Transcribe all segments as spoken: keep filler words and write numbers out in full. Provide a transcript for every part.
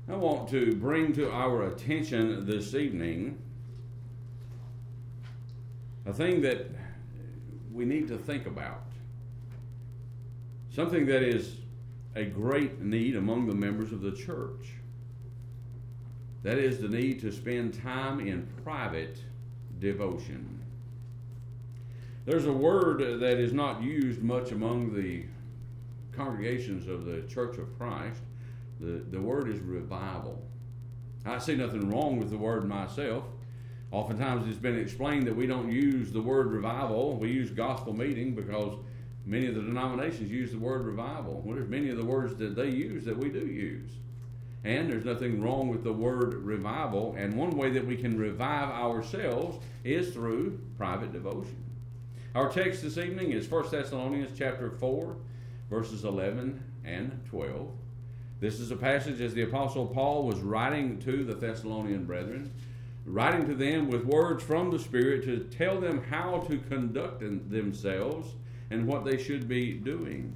I want to bring to our attention this evening a thing that we need to think about. Something that is a great need among the members of the church. That is the need to spend time in private devotion. There's a word that is not used much among the congregations of the Church of Christ. The, the word is revival. I see nothing wrong with the word myself. Oftentimes it's been explained that we don't use the word revival. We use gospel meeting because many of the denominations use the word revival. Well, there's many of the words that they use that we do use. And there's nothing wrong with the word revival. And one way that we can revive ourselves is through private devotion. Our text this evening is First Thessalonians chapter four, verses eleven and twelve. This is a passage as the Apostle Paul was writing to the Thessalonian brethren, writing to them with words from the Spirit to tell them how to conduct themselves and what they should be doing.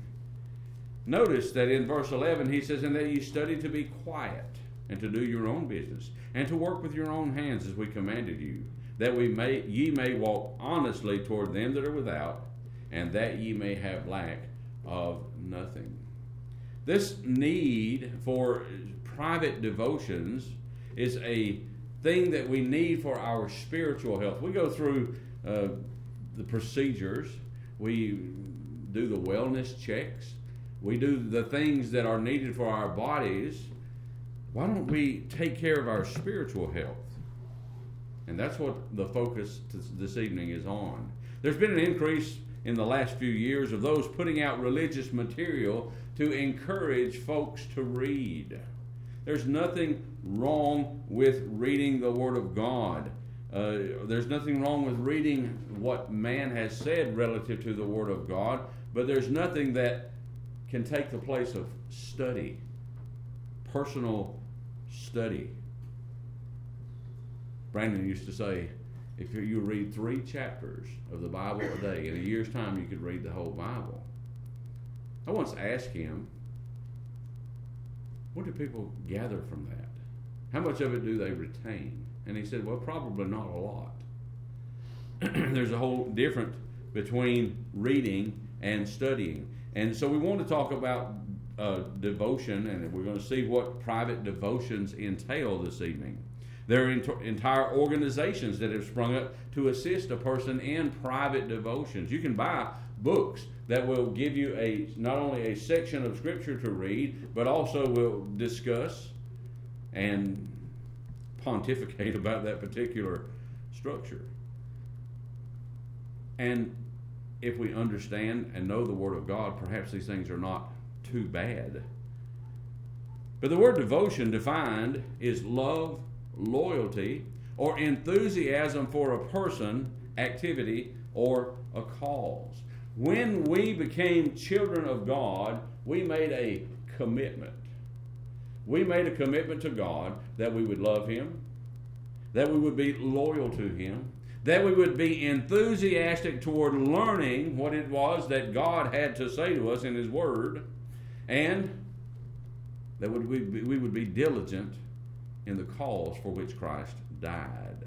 Notice that in verse eleven he says, "And that ye study to be quiet, and to do your own business, and to work with your own hands as we commanded you, that we may ye may walk honestly toward them that are without, and that ye may have lack of nothing." This need for private devotions is a thing that we need for our spiritual health. We go through uh, the procedures. We do the wellness checks. We do the things that are needed for our bodies. Why don't we take care of our spiritual health? And that's what the focus this evening is on. There's been an increase in the last few years of those putting out religious material to encourage folks to read. There's nothing wrong with reading the Word of God. Uh, there's nothing wrong with reading what man has said relative to the Word of God, but there's nothing that can take the place of study, personal study. Brandon used to say, if you read three chapters of the Bible a day, in a year's time you could read the whole Bible. I once asked him, what do people gather from that? How much of it do they retain? And he said, well, probably not a lot. There's a whole difference between reading and studying. And so we want to talk about uh, devotion, and we're going to see what private devotions entail this evening. There are ent- entire organizations that have sprung up to assist a person in private devotions. You can buy books that will give you a not only a section of Scripture to read, but also will discuss and pontificate about that particular structure. And if we understand and know the Word of God, perhaps these things are not too bad. But the word devotion defined is love, loyalty, or enthusiasm for a person, activity, or a cause. When we became children of God, we made a commitment. We made a commitment to God that we would love Him, that we would be loyal to Him, that we would be enthusiastic toward learning what it was that God had to say to us in His Word, and that we, we would be diligent in the cause for which Christ died.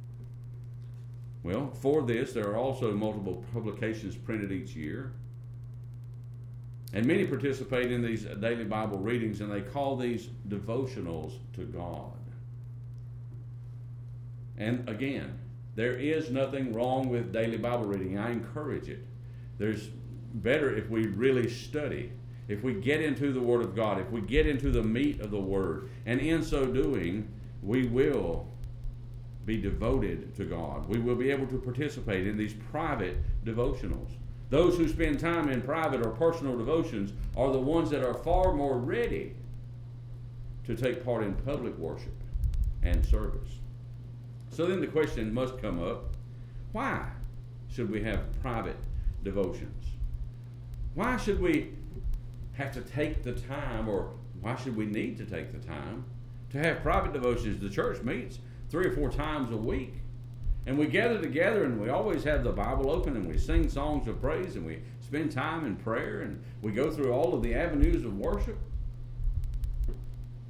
Well, for this, there are also multiple publications printed each year. And many participate in these daily Bible readings, and they call these devotionals to God. And again, there is nothing wrong with daily Bible reading. I encourage it. There's better if we really study, if we get into the Word of God, if we get into the meat of the Word. And in so doing, we will be devoted to God. We will be able to participate in these private devotionals. Those who spend time in private or personal devotions are the ones that are far more ready to take part in public worship and service. So then the question must come up, why should we have private devotions? Why should we have to take the time, or why should we need to take the time to have private devotions? The church meets three or four times a week, and we gather together, and we always have the Bible open, and we sing songs of praise, and we spend time in prayer, and we go through all of the avenues of worship.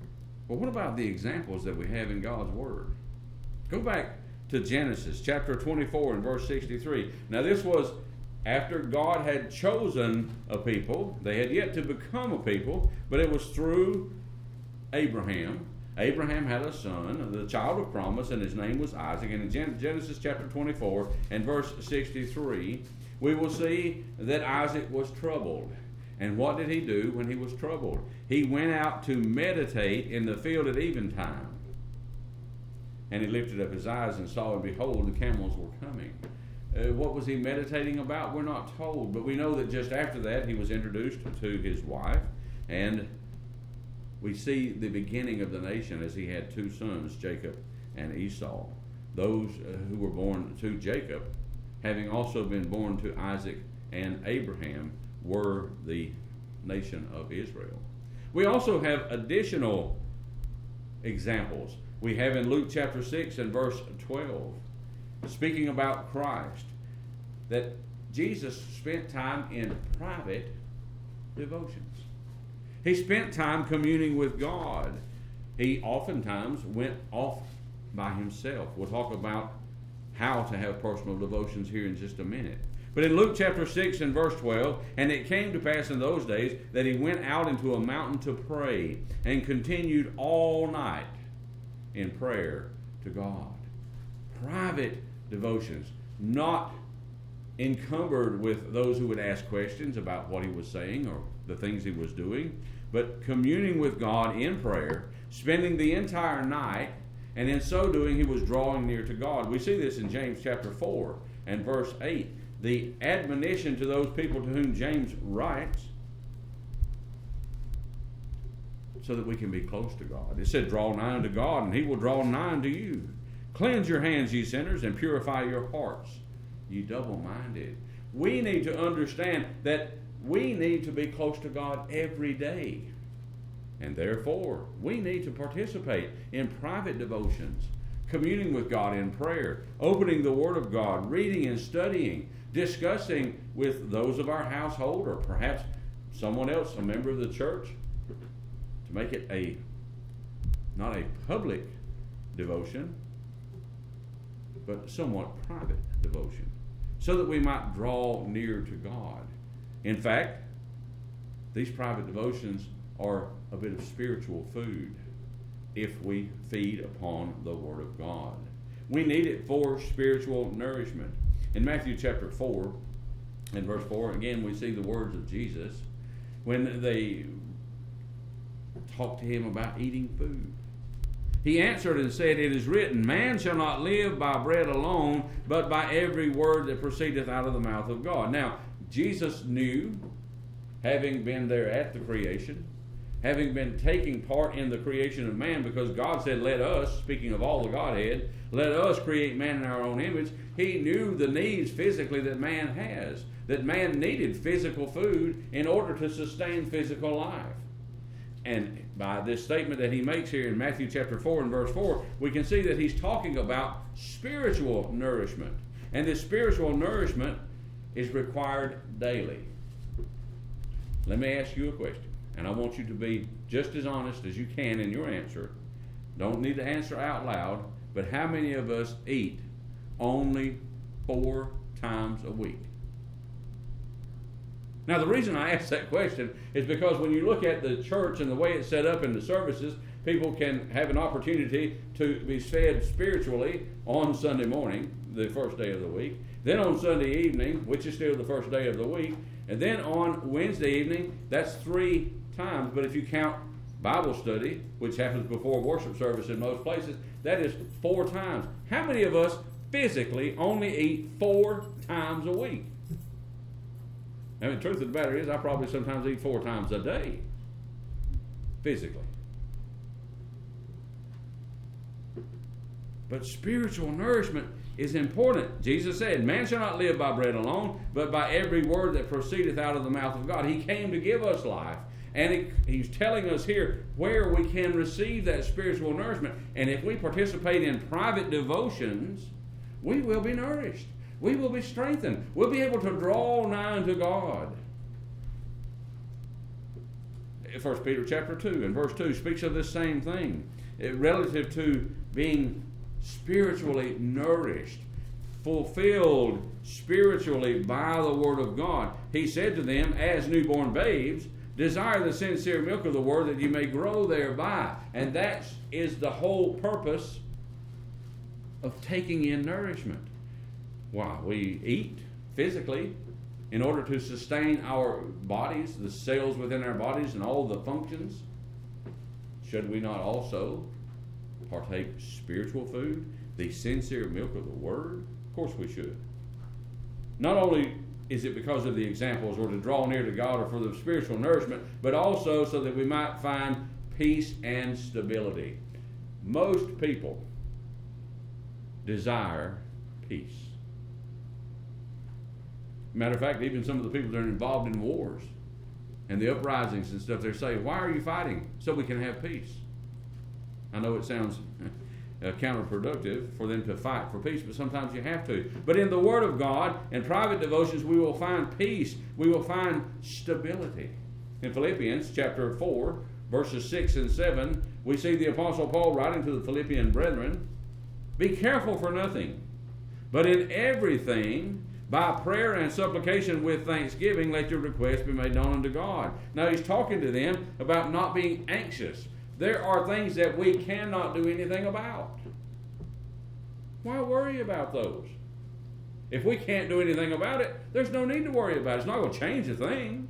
Well, what about the examples that we have in God's Word? Go back to Genesis chapter twenty-four and verse sixty-three. Now this was after God had chosen a people. They had yet to become a people, but it was through Abraham. Abraham had a son, the child of promise, and his name was Isaac. And in Genesis chapter twenty-four and verse sixty-three, we will see that Isaac was troubled. And what did he do when he was troubled? He went out to meditate in the field at eventime. And he lifted up his eyes and saw, and behold, the camels were coming. Uh, what was he meditating about? We're not told. But we know that just after that, he was introduced to his wife. And we see the beginning of the nation as he had two sons, Jacob and Esau. Those uh, who were born to Jacob, having also been born to Isaac and Abraham, were the nation of Israel. We also have additional examples. We have in Luke chapter six and verse twelve, speaking about Christ, that Jesus spent time in private devotions. He spent time communing with God. He oftentimes went off by himself. We'll talk about how to have personal devotions here in just a minute. But in Luke chapter six and verse twelve, and it came to pass in those days that he went out into a mountain to pray, and continued all night in prayer to God. Private devotions, not encumbered with those who would ask questions about what he was saying or the things he was doing, but communing with God in prayer, spending the entire night, and in so doing he was drawing near to God. We see this in James chapter four and verse eight. The admonition to those people to whom James writes, so that we can be close to God. It said, draw nigh unto God, and he will draw nigh unto you. Cleanse your hands, ye sinners, and purify your hearts, ye double-minded. We need to understand that we need to be close to God every day. And therefore, we need to participate in private devotions, communing with God in prayer, opening the Word of God, reading and studying, discussing with those of our household, or perhaps someone else, a member of the church, to make it a not a public devotion, but somewhat private devotion, so that we might draw near to God. In fact, these private devotions are a bit of spiritual food if we feed upon the Word of God. We need it for spiritual nourishment. In Matthew chapter four and verse four, again we see the words of Jesus when they talked to him about eating food. He answered and said, it is written, man shall not live by bread alone, but by every word that proceedeth out of the mouth of God. Now, Jesus knew, having been there at the creation, having been taking part in the creation of man, because God said, let us, speaking of all the Godhead, let us create man in our own image. He knew the needs physically that man has, that man needed physical food in order to sustain physical life. And by this statement that he makes here in Matthew chapter four and verse four, we can see that he's talking about spiritual nourishment. And this spiritual nourishment is required daily. Let me ask you a question, and I want you to be just as honest as you can in your answer. Don't need to answer out loud, but how many of us eat only four times a week? Now, the reason I ask that question is because when you look at the church and the way it's set up in the services, people can have an opportunity to be fed spiritually on Sunday morning, the first day of the week, then on Sunday evening, which is still the first day of the week, and then on Wednesday evening. That's three times. But if you count Bible study, which happens before worship service in most places, that is four times. How many of us physically only eat four times a week? I mean, the truth of the matter is, I probably sometimes eat four times a day, physically. But spiritual nourishment is important. Jesus said, man shall not live by bread alone, but by every word that proceedeth out of the mouth of God. He came to give us life. And it, he's telling us here where we can receive that spiritual nourishment. And if we participate in private devotions, we will be nourished. We will be strengthened. We'll be able to draw nigh unto God. First Peter chapter two and verse two speaks of this same thing, it, relative to being spiritually nourished, fulfilled spiritually by the Word of God. He said to them, as newborn babes, desire the sincere milk of the Word that you may grow thereby. And that is the whole purpose of taking in nourishment. Why, we eat physically in order to sustain our bodies, the cells within our bodies and all the functions. Should we not also partake spiritual food, the sincere milk of the Word? Of course we should. Not only is it because of the examples or to draw near to God or for the spiritual nourishment, but also so that we might find peace and stability. Most people desire peace. Matter of fact, even some of the people that are involved in wars and the uprisings and stuff, they say, why are you fighting? So we can have peace. I know it sounds uh, counterproductive for them to fight for peace, but sometimes you have to. But in the Word of God and private devotions, we will find peace. We will find stability. In Philippians chapter four, verses six and seven, we see the Apostle Paul writing to the Philippian brethren, be careful for nothing, but in everything, by prayer and supplication with thanksgiving, let your requests be made known unto God. Now he's talking to them about not being anxious. There are things that we cannot do anything about. Why worry about those? If we can't do anything about it, there's no need to worry about it. It's not going to change a thing.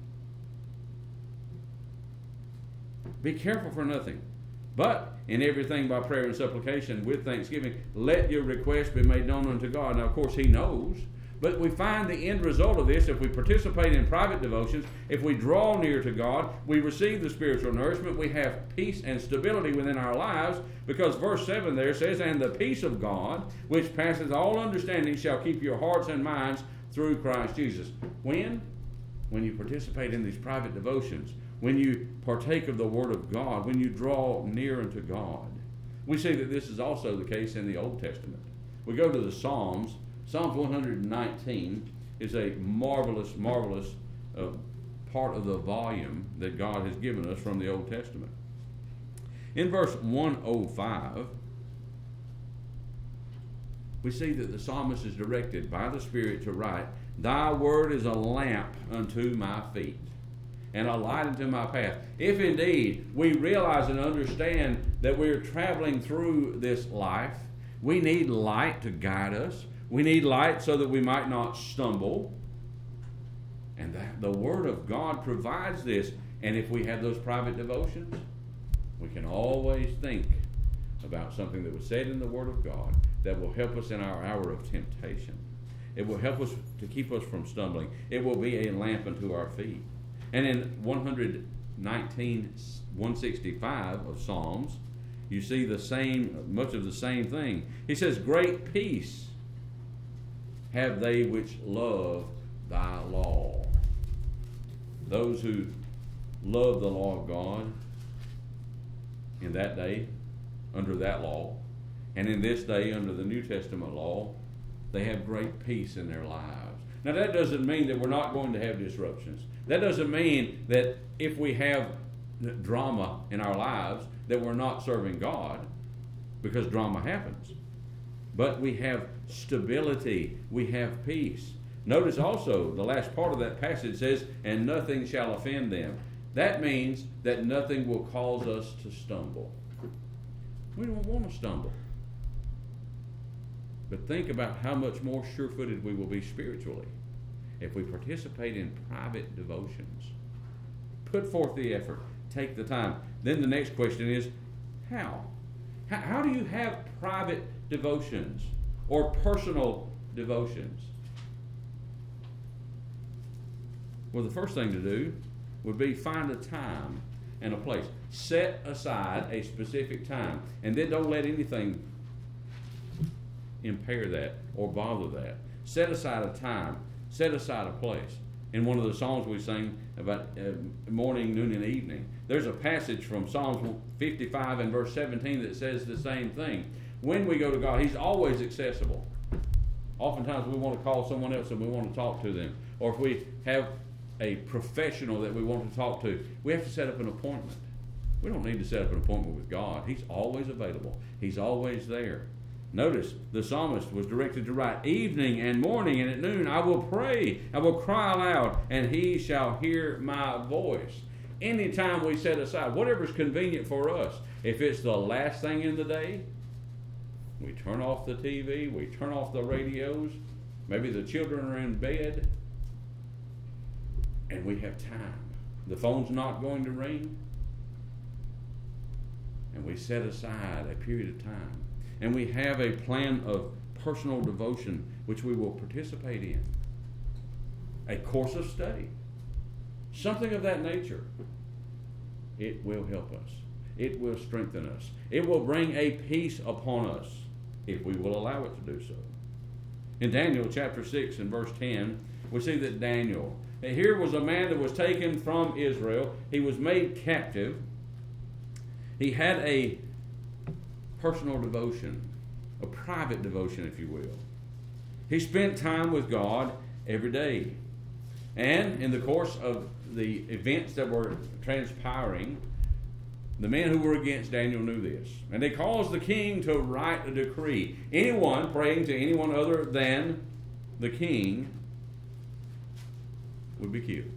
Be careful for nothing, but in everything by prayer and supplication with thanksgiving, let your requests be made known unto God. Now, of course, he knows. But we find the end result of this, if we participate in private devotions, if we draw near to God, we receive the spiritual nourishment, we have peace and stability within our lives, because verse seven there says, and the peace of God, which passeth all understanding, shall keep your hearts and minds through Christ Jesus. When? When you participate in these private devotions, when you partake of the Word of God, when you draw near unto God. We see that this is also the case in the Old Testament. We go to the Psalms. Psalms one hundred nineteen is a marvelous, marvelous uh, part of the volume that God has given us from the Old Testament. In verse one oh five, we see that the psalmist is directed by the Spirit to write, thy word is a lamp unto my feet and a light unto my path. If indeed we realize and understand that we're traveling through this life, we need light to guide us. We need light so that we might not stumble. And that the Word of God provides this. And if we have those private devotions, we can always think about something that was said in the Word of God that will help us in our hour of temptation. It will help us to keep us from stumbling. It will be a lamp unto our feet. And in one nineteen, one sixty-five of Psalms, you see the same, much of the same thing. He says, great peace have they which love thy law. Those who love the law of God in that day, under that law, and in this day, under the New Testament law, they have great peace in their lives. Now, that doesn't mean that we're not going to have disruptions. That doesn't mean that if we have drama in our lives, that we're not serving God, because drama happens. But we have stability. We have peace. Notice also the last part of that passage says, and nothing shall offend them. That means that nothing will cause us to stumble. We don't want to stumble. But think about how much more sure-footed we will be spiritually if we participate in private devotions. Put forth the effort. Take the time. Then the next question is, how? How, how do you have private devotions or personal devotions? Well, the first thing to do would be find a time and a place. Set aside a specific time, and then don't let anything impair that or bother that. Set aside a time. Set aside a place. In one of the songs we sing about uh, morning, noon, and evening, there's a passage from Psalms fifty-five and verse seventeen that says the same thing. When we go to God, He's always accessible. Oftentimes we want to call someone else and we want to talk to them. Or if we have a professional that we want to talk to, we have to set up an appointment. We don't need to set up an appointment with God. He's always available. He's always there. Notice the psalmist was directed to write, evening and morning and at noon I will pray, I will cry aloud, and he shall hear my voice. Anytime we set aside, whatever's convenient for us, if it's the last thing in the day, we turn off the T V, we turn off the radios, maybe the children are in bed, and we have time. The phone's not going to ring, and we set aside a period of time. And we have a plan of personal devotion which we will participate in. A course of study. Something of that nature. It will help us. It will strengthen us. It will bring a peace upon us if we will allow it to do so. In Daniel chapter six and verse ten, we see that Daniel, here was a man that was taken from Israel. He was made captive. He had a personal devotion, a private devotion, if you will. He spent time with God every day. And in the course of the events that were transpiring, the men who were against Daniel knew this. And they caused the king to write a decree. Anyone praying to anyone other than the king would be killed.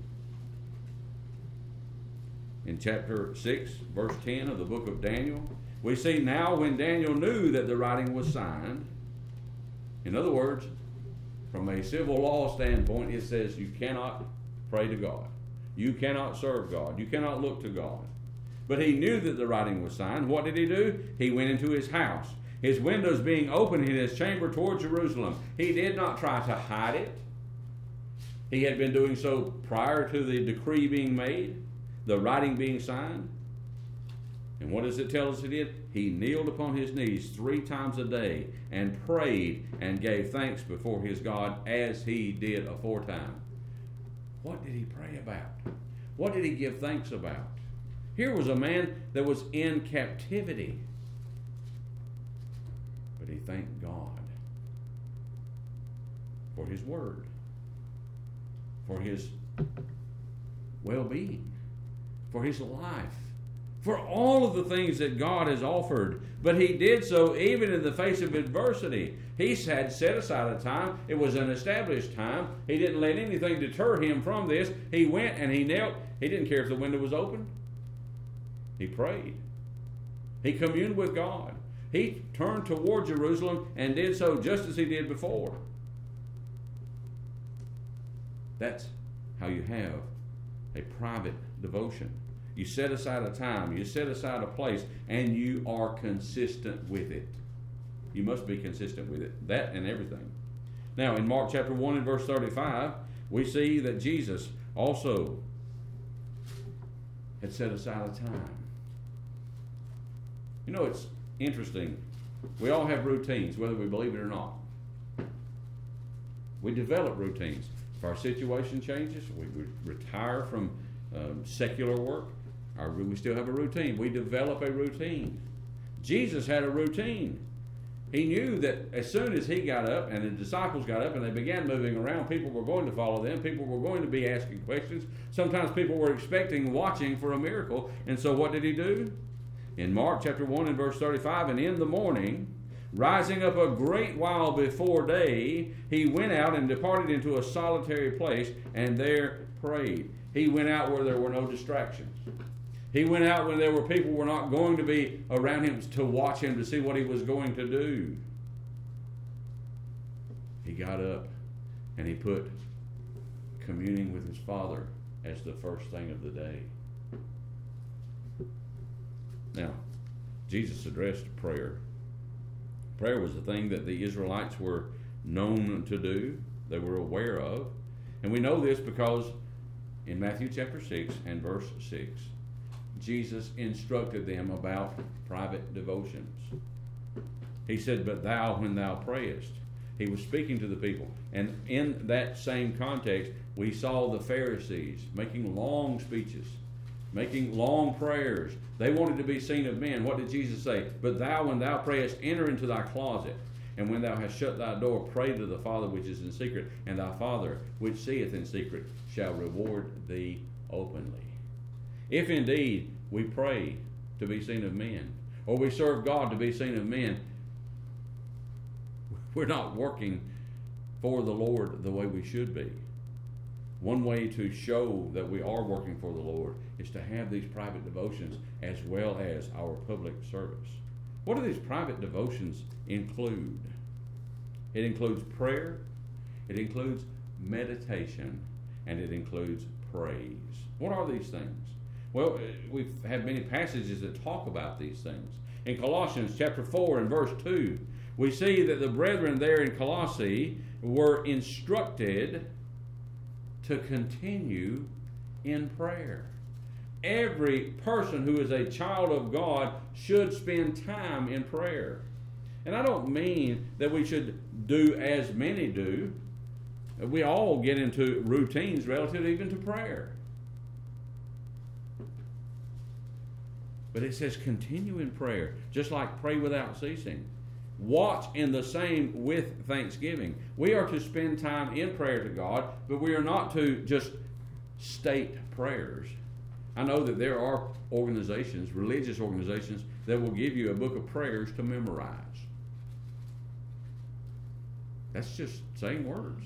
In chapter six, verse ten of the book of Daniel, we see now when Daniel knew that the writing was signed, in other words, from a civil law standpoint, it says you cannot pray to God. You cannot serve God. You cannot look to God. But he knew that the writing was signed. What did he do? He went into his house, his windows being open in his chamber toward Jerusalem. He did not try to hide it. He had been doing so prior to the decree being made, the writing being signed. And what does it tell us he did? He kneeled upon his knees three times a day and prayed and gave thanks before his God as he did aforetime. What did he pray about? What did he give thanks about? Here was a man that was in captivity, but he thanked God for his word, for his well-being, for his life, for all of the things that God has offered. But he did so even in the face of adversity. He had set aside a time. It was an established time. He didn't let anything deter him from this. He went and he knelt. He didn't care if the window was open. He prayed. He communed with God. He turned toward Jerusalem and did so just as he did before. That's how you have a private devotion. You set aside a time, you set aside a place, and you are consistent with it. You must be consistent with it. That and everything. Now, in Mark chapter one and verse thirty-five, we see that Jesus also had set aside a time. You know, it's interesting. We all have routines, whether we believe it or not. We develop routines. If our situation changes, we retire from um, secular work, our, we still have a routine. We develop a routine. Jesus had a routine. He knew that as soon as he got up and the disciples got up and they began moving around, people were going to follow them. People were going to be asking questions. Sometimes people were expecting, watching for a miracle. And so what did he do? In Mark chapter one and verse thirty-five, and in the morning, rising up a great while before day, he went out and departed into a solitary place and there prayed. He went out where there were no distractions. He went out when there were people who were not going to be around him to watch him to see what he was going to do. He got up and he put communing with his Father as the first thing of the day. Now, Jesus addressed prayer. Prayer was a thing that the Israelites were known to do, they were aware of. And we know this because in Matthew chapter six and verse six, Jesus instructed them about private devotions. He said, but thou, when thou prayest. He was speaking to the people. And in that same context, we saw the Pharisees making long speeches, making long prayers. They wanted to be seen of men. What did Jesus say? But thou, when thou prayest, enter into thy closet, And when thou hast shut thy door, pray to the Father which is in secret, and thy Father which seeth in secret shall reward thee openly. If indeed we pray to be seen of men, or we serve God to be seen of men, we're not working for the Lord the way we should be. One way to show that we are working for the Lord is to have these private devotions as well as our public service. What do these private devotions include? It includes prayer, it includes meditation, and it includes praise. What are these things? Well, we've had many passages that talk about these things. In Colossians chapter four and verse two, we see that the brethren there in Colossae were instructed to continue in prayer. Every person who is a child of God should spend time in prayer. And I don't mean that we should do as many do. We all get into routines relative even to prayer. But it says continue in prayer, just like pray without ceasing. Watch in the same with thanksgiving. We are to spend time in prayer to God, but we are not to just state prayers. I know that there are organizations, religious organizations, that will give you a book of prayers to memorize. That's just saying words.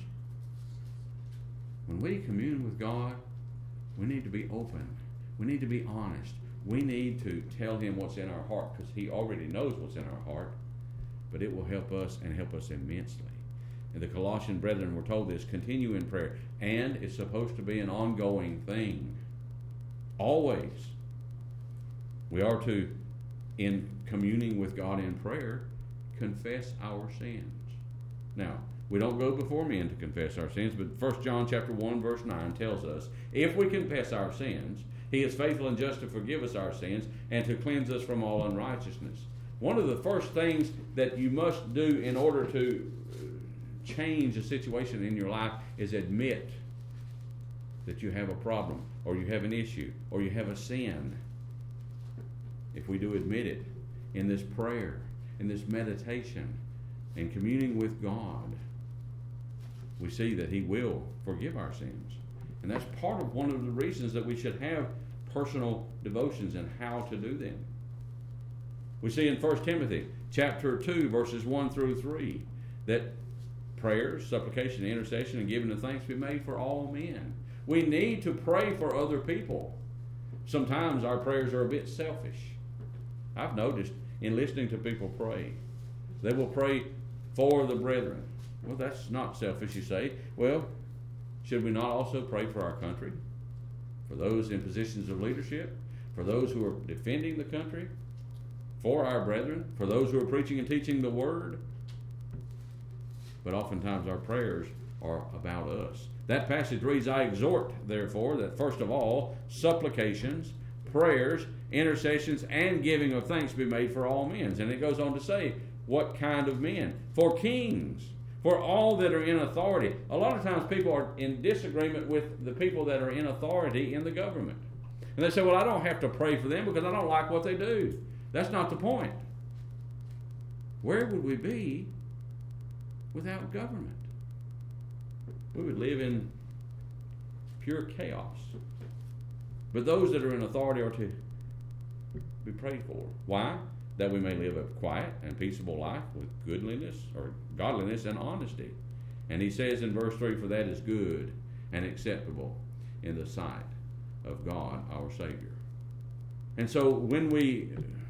When we commune with God, we need to be open. We need to be honest. We need to tell Him what's in our heart, because He already knows what's in our heart. But it will help us and help us immensely. And the Colossian brethren were told this, continue in prayer. And it's supposed to be an ongoing thing. Always. We are to, in communing with God in prayer, confess our sins. Now, we don't go before men to confess our sins, but First John chapter one verse nine tells us, if we confess our sins, He is faithful and just to forgive us our sins and to cleanse us from all unrighteousness. One of the first things that you must do in order to change a situation in your life is admit that you have a problem, or you have an issue, or you have a sin. If we do admit it in this prayer, in this meditation, in communing with God, we see that He will forgive our sins. And that's part of one of the reasons that we should have personal devotions and how to do them. We see in First Timothy chapter two, verses one through three, that prayers, supplication, intercession, and giving of thanks be made for all men. We need to pray for other people. Sometimes our prayers are a bit selfish. I've noticed in listening to people pray, they will pray for the brethren. Well, that's not selfish, you say. Well, should we not also pray for our country? For those in positions of leadership? For those who are defending the country? For our brethren? For those who are preaching and teaching the Word? But oftentimes our prayers are about us. That passage reads, I exhort, therefore, that first of all, supplications, prayers, intercessions, and giving of thanks be made for all men. And it goes on to say, what kind of men? For kings, for all that are in authority. A lot of times people are in disagreement with the people that are in authority in the government. And they say, well, I don't have to pray for them because I don't like what they do. That's not the point. Where would we be without government? We would live in pure chaos. But those that are in authority are to be prayed for. Why? That we may live a quiet and peaceable life with goodliness or godliness and honesty. And he says in verse three, for that is good and acceptable in the sight of God our Savior. And so when we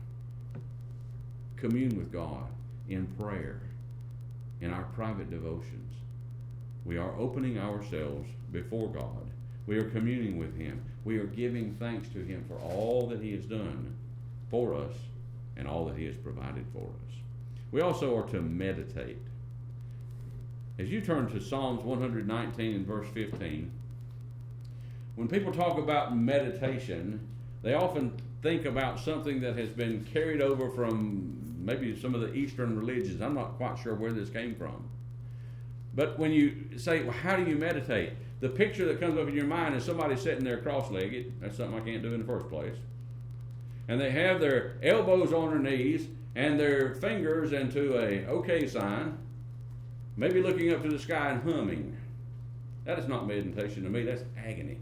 commune with God in prayer, in our private devotions, we are opening ourselves before God. We are communing with Him. We are giving thanks to Him for all that He has done for us and all that He has provided for us. We also are to meditate. As you turn to Psalms one nineteen and verse fifteen, when people talk about meditation, they often think about something that has been carried over from maybe some of the Eastern religions. I'm not quite sure where this came from. But when you say, well, how do you meditate? The picture that comes up in your mind is somebody sitting there cross-legged. That's something I can't do in the first place. and they have their elbows on their knees and their fingers into a okay sign, maybe looking up to the sky and humming. That is not meditation to me. That's agony.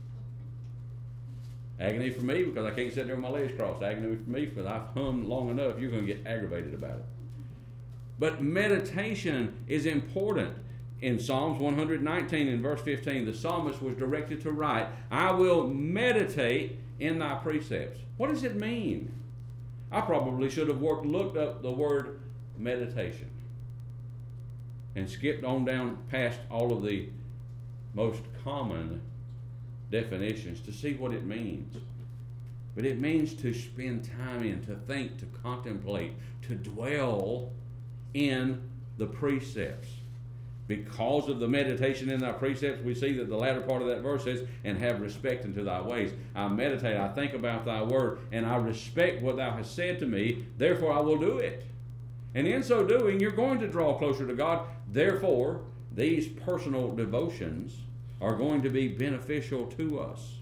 Agony for me because I can't sit there with my legs crossed. Agony for me because I've hummed long enough. You're going to get aggravated about it. But meditation is important. In Psalms one nineteen and verse fifteen, the psalmist was directed to write, I will meditate in thy precepts. What does it mean? I probably should have worked, looked up the word meditation and skipped on down past all of the most common definitions to see what it means. But it means to spend time in, to think, to contemplate, to dwell in the precepts. Because of the meditation in thy precepts, we see that the latter part of that verse says, and have respect unto thy ways. I meditate, I think about thy word, and I respect what thou hast said to me, therefore I will do it. And in so doing, you're going to draw closer to God. Therefore, these personal devotions are going to be beneficial to us.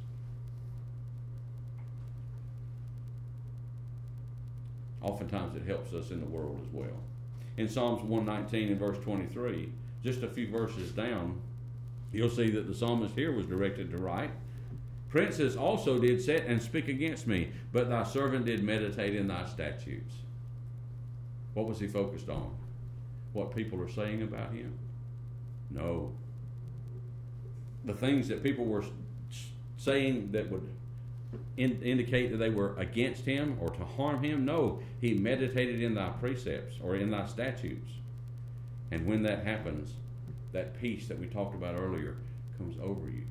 Oftentimes it helps us in the world as well. In Psalms one nineteen and verse twenty-three, just a few verses down, you'll see that the psalmist here was directed to write, Princes also did sit and speak against me, but thy servant did meditate in thy statutes. What was he focused on? What people are saying about him? No. The things that people were saying that would in, indicate that they were against him or to harm him? No. He meditated in thy precepts or in thy statutes. And when that happens, that peace that we talked about earlier comes over you.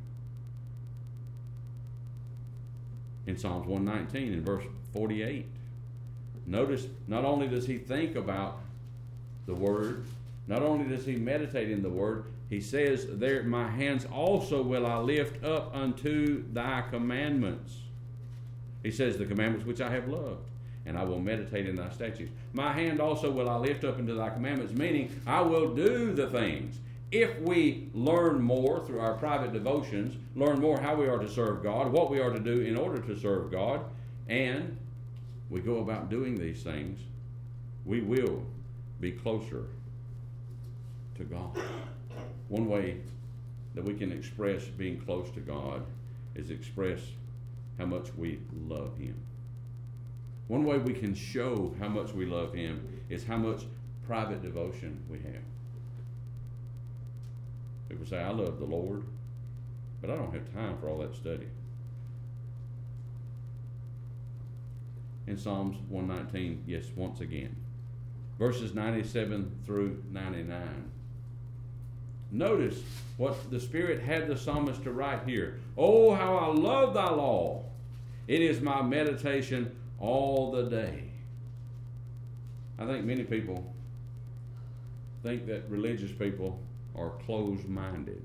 In Psalms one nineteen and verse forty-eight, notice not only does he think about the word, not only does he meditate in the word, he says there, my hands also will I lift up unto thy commandments. He says the commandments which I have loved, and I will meditate in thy statutes. My hand also will I lift up into thy commandments, meaning I will do the things. If we learn more through our private devotions, learn more how we are to serve God, what we are to do in order to serve God, and we go about doing these things, we will be closer to God. One way that we can express being close to God is express how much we love Him. One way we can show how much we love Him is how much private devotion we have. People say, I love the Lord, but I don't have time for all that study. In Psalms one nineteen, yes, once again, verses ninety-seven through ninety-nine. Notice what the Spirit had the psalmist to write here. Oh, how I love thy law. It is my meditation all the day. I think many people think that religious people are closed-minded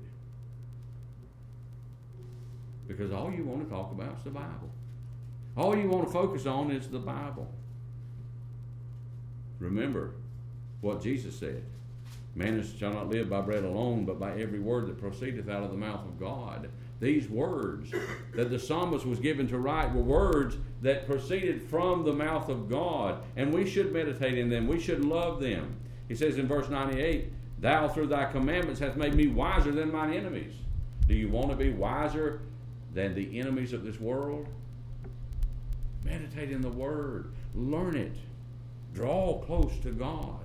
because all you want to talk about is the Bible. All you want to focus on is the Bible. Remember what Jesus said. Man shall not live by bread alone, but by every word that proceedeth out of the mouth of God. These words that the psalmist was given to write were words that proceeded from the mouth of God, and we should meditate in them. We should love them. He says in verse ninety-eight, Thou through thy commandments hast made me wiser than mine enemies. Do you want to be wiser than the enemies of this world? Meditate in the Word. Learn it. Draw close to God.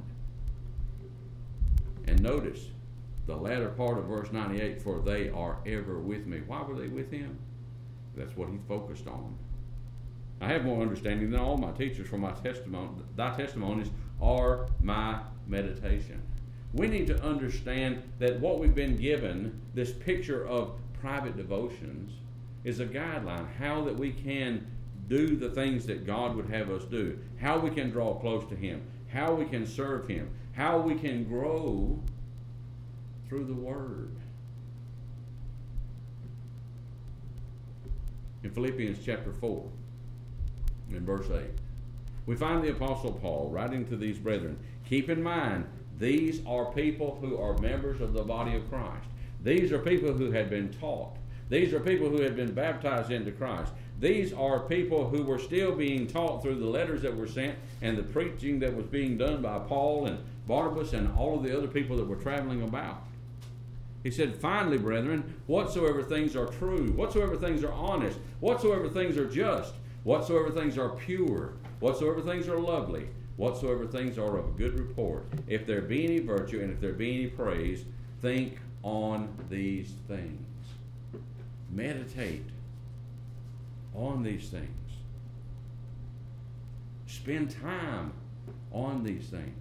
And notice the latter part of verse ninety-eight, for they are ever with me. Why were they with him? That's what he focused on. I have more understanding than all my teachers, for my testimony, thy testimonies are my meditation. We need to understand that what we've been given, this picture of private devotions, is a guideline, how that we can do the things that God would have us do, how we can draw close to Him, how we can serve Him, how we can grow through the Word. In Philippians chapter four, in verse eight, we find the Apostle Paul writing to these brethren, keep in mind, these are people who are members of the body of Christ. These are people who had been taught. These are people who had been baptized into Christ. These are people who were still being taught through the letters that were sent and the preaching that was being done by Paul and Barnabas and all of the other people that were traveling about. He said, finally, brethren, whatsoever things are true, whatsoever things are honest, whatsoever things are just, whatsoever things are pure, whatsoever things are lovely, whatsoever things are of good report, if there be any virtue and if there be any praise, think on these things. Meditate on these things. Spend time on these things.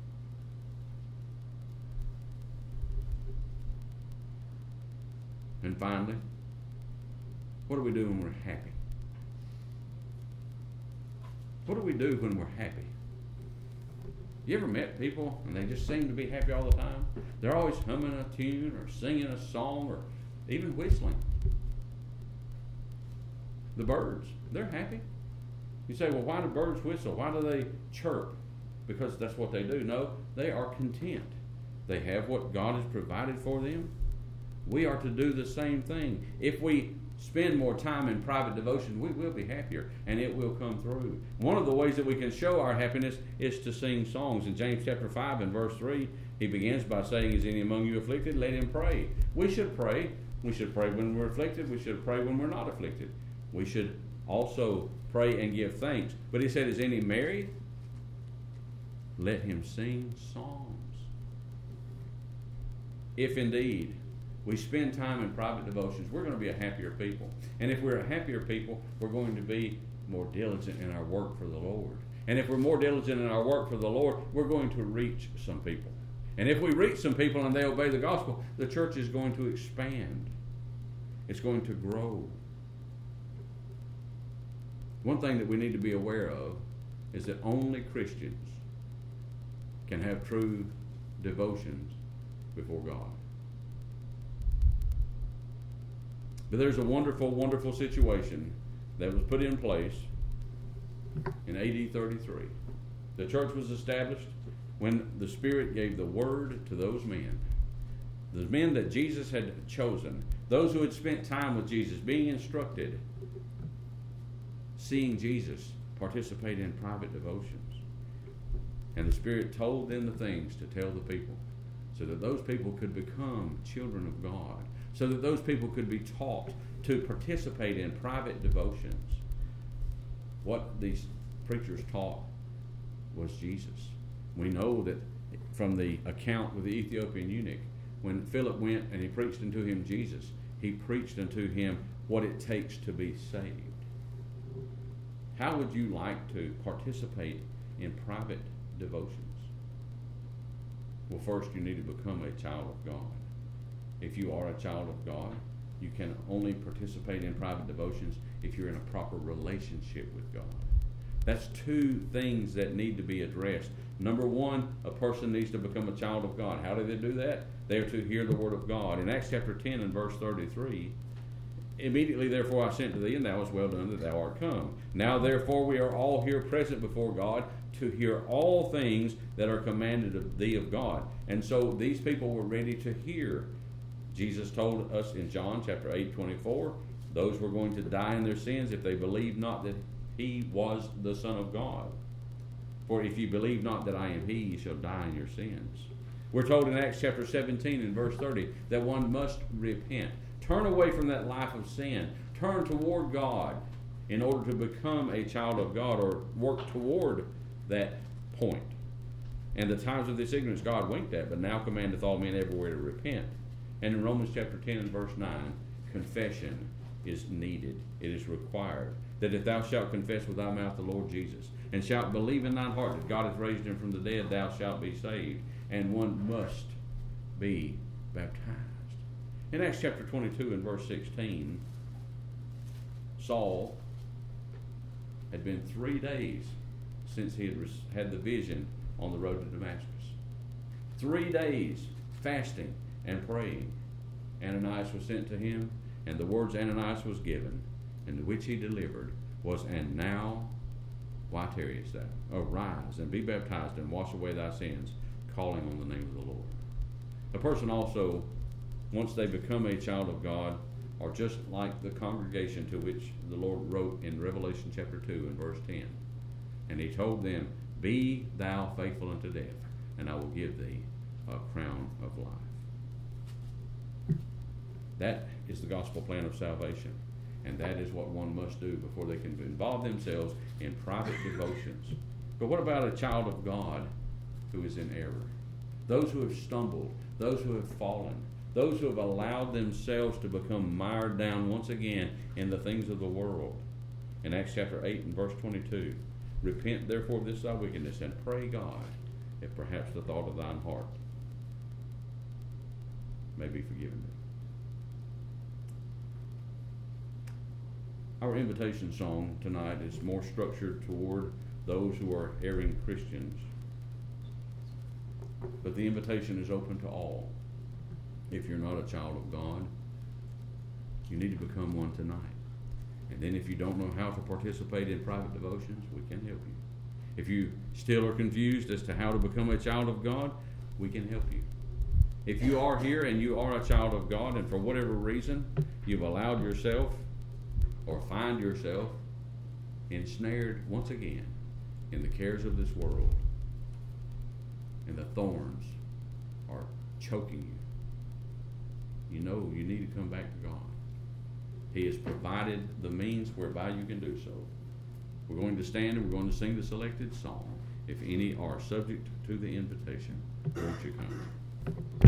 And finally, what do we do when we're happy? What do we do when we're happy? You ever met people and they just seem to be happy all the time? They're always humming a tune or singing a song or even whistling. The birds, they're happy. You say, well, why do birds whistle? Why do they chirp? Because that's what they do. No, they are content. They have what God has provided for them. We are to do the same thing. If we spend more time in private devotion, we will be happier, and it will come through. One of the ways that we can show our happiness is to sing songs. In James chapter five and verse three, he begins by saying, is any among you afflicted? Let him pray. We should pray. We should pray when we're afflicted. We should pray when we're not afflicted. We should also pray and give thanks. But he said, is any merry? Let him sing songs. If indeed we spend time in private devotions, we're going to be a happier people. And if we're a happier people, we're going to be more diligent in our work for the Lord. And if we're more diligent in our work for the Lord, we're going to reach some people. And if we reach some people and they obey the gospel, the church is going to expand. It's going to grow. One thing that we need to be aware of is that only Christians can have true devotions before God. But there's a wonderful, wonderful situation that was put in place in A D thirty-three. The church was established when the Spirit gave the word to those men. The men that Jesus had chosen, those who had spent time with Jesus, being instructed, seeing Jesus participate in private devotions. And the Spirit told them the things to tell the people so that those people could become children of God, so that those people could be taught to participate in private devotions. What these preachers taught was Jesus. We know that from the account with the Ethiopian eunuch, when Philip went and he preached unto him Jesus, he preached unto him what it takes to be saved. How would you like to participate in private devotions? Well, first you need to become a child of God. If you are a child of God, you can only participate in private devotions if you're in a proper relationship with God. That's two things that need to be addressed. Number one, a person needs to become a child of God. How do they do that? They are to hear the word of God. In Acts chapter ten and verse thirty-three, immediately therefore I sent to thee, and thou hast well done that thou art come. Now therefore we are all here present before God to hear all things that are commanded of thee of God. And so these people were ready to hear. Jesus told us in John chapter eight twenty-four, those were going to die in their sins if they believe not that he was the Son of God. For if you believe not that I am he, you shall die in your sins. We're told in Acts chapter seventeen and verse thirty that one must repent. Turn away from that life of sin. Turn toward God in order to become a child of God, or work toward that point. And the times of this ignorance God winked at, but now commandeth all men everywhere to repent. And in Romans chapter ten and verse nine, confession is needed. It is required. That if thou shalt confess with thy mouth the Lord Jesus, and shalt believe in thine heart that God hath raised him from the dead, thou shalt be saved. And one must be baptized. In Acts chapter twenty-two and verse sixteen, Saul had been three days since he had had the vision on the road to Damascus. Three days fasting and praying. Ananias was sent to him, and the words Ananias was given, and the which he delivered, was, and now, why tarriest thou? Arise and be baptized and wash away thy sins, calling on the name of the Lord. A person also, once they become a child of God, are just like the congregation to which the Lord wrote in Revelation chapter two and verse ten. And he told them, "Be thou faithful unto death, and I will give thee a crown of life." That is the gospel plan of salvation. And that is what one must do before they can involve themselves in private devotions. But what about a child of God who is in error? Those who have stumbled, those who have fallen, those who have allowed themselves to become mired down once again in the things of the world. In Acts chapter eight and verse twenty-two, "Repent therefore of this thy wickedness, and pray God, if perhaps the thought of thine heart may be forgiven thee." Our invitation song tonight is more structured toward those who are erring Christians. But the invitation is open to all. If you're not a child of God, you need to become one tonight. And then if you don't know how to participate in private devotions, we can help you. If you still are confused as to how to become a child of God, we can help you. If you are here and you are a child of God, and for whatever reason you've allowed yourself or find yourself ensnared once again in the cares of this world, and the thorns are choking you, you know you need to come back to God. He has provided the means whereby you can do so. We're going to stand and we're going to sing the selected song. If any are subject to the invitation, won't you come?